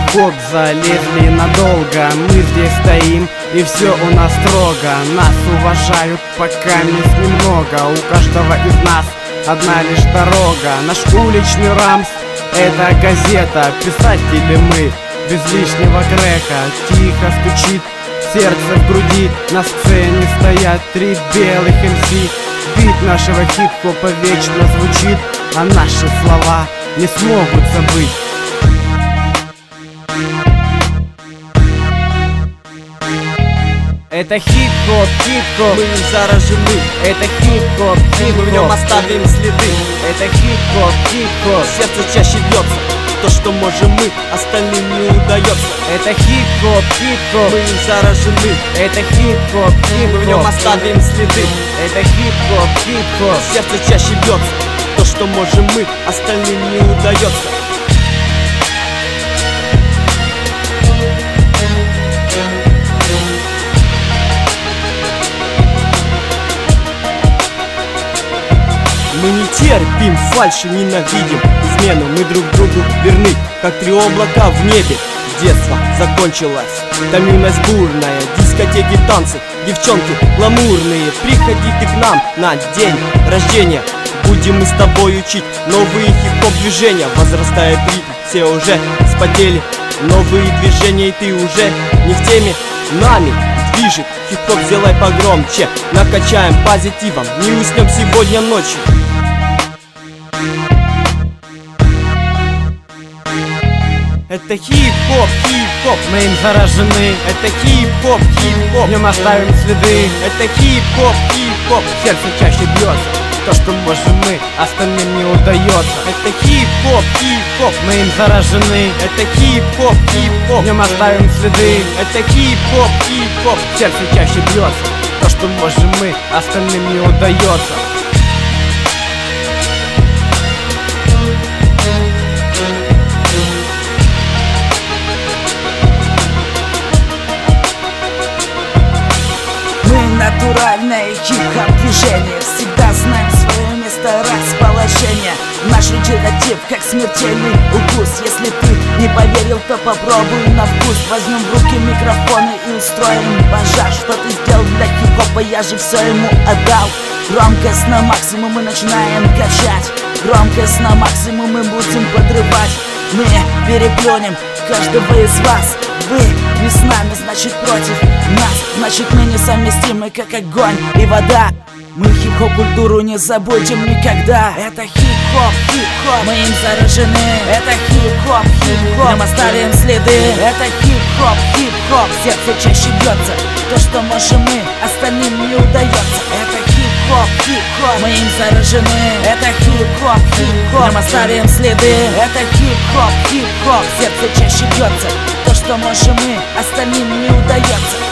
в год залезли надолго. Мы здесь стоим, и все у нас строго. Нас уважают, пока мест немного. У каждого из нас одна лишь дорога. Наш уличный рамс — это газета. Писатели мы, без лишнего грека. Тихо стучит сердце в груди. На сцене стоят 3 белых МС. Бит нашего хип-хопа вечно звучит, а наши слова не смогут забыть. Это хип-хоп, хип-хоп, Мы не заражены, это хип-хоп, мы в нем хип-хоп, оставим следы. это хип-хоп, хип-хоп, Сердце чаще бьется, то, что можем мы, остальным не удается. это хип-хоп, хип-хоп, Мы не заражены, это хип-хоп, мы в нем хип-хоп, оставим следы. это хип-хоп, хип-хоп. Сердце чаще бьется, то, что можем мы, остальным не удается. Мы не терпим фальши, ненавидим измену. Мы друг другу верны, как 3 облака в небе. Детство закончилось, томилась бурная. Дискотеки, танцы, девчонки гламурные. Приходи ты к нам на день рождения. Будем мы с тобой учить новые хип-хоп движения. Возрастает ритм, все уже спотели. Новые движения, и ты уже не в теме. Нами движет хип-хоп, сделай погромче. Накачаем позитивом, не уснем сегодня ночью. Это хип-хоп, хип-хоп, Мы им заражены, это хип-хоп, в хип-хоп, нем оставим следы. это хип-хоп, хип-хоп, Сердце чаще бьется, то, что можем мы, остальным не удается. это хип-хоп, хип-хоп, Мы им заражены, это хип-хоп, в хип-хоп, нем оставим следы. это хип-хоп, хип-хоп. Сердце чаще бьется, то, что можем мы, остальным не удается. Мы натуральное хип-хоп движение. Всегда знаем свое место расположения. Наш речитатив как смертельный укус. Если ты не поверил, то попробуй на вкус. Возьмем в руки микрофоны и устроим пожар. Что ты сделал для хип-хопа, я же все ему отдал. Громкость на максимум мы начинаем качать. Громкость на максимум мы будем подрывать. Мы переплюнем каждого из вас. Вы не с нами, значит против нас. Значит мы несовместимы, как огонь и вода. Мы хип-хоп культуру не забудем никогда. Это хип-хоп, хип-хоп, мы им заражены. Это хип-хоп, хип-хоп, мы оставим следы. Это хип-хоп, хип-хоп, сердце чаще бьется. То, что можем мы, остальным не удается. Это хип-хоп, хип-хоп, мы им заражены. Это хип-хоп, хип-хоп, мы оставим следы. Это хип-хоп, хип-хоп, сердце чаще бьется. То, что можем мы, остальным не удается.